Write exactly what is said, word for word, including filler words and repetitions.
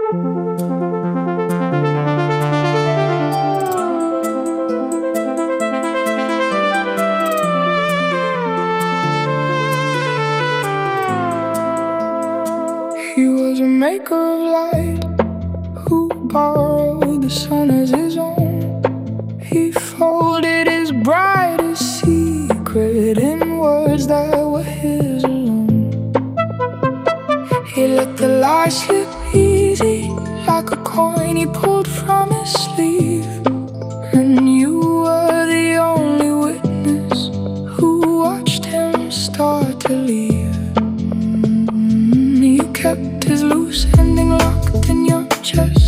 He was a maker of light who borrowed the sun as his own. He folded his brightest secret in words that were his alone. He let the light slip easy like a coin he pulled from his sleeve. And you were the only witness who watched him start to leave. You kept his loose ending locked in your chest.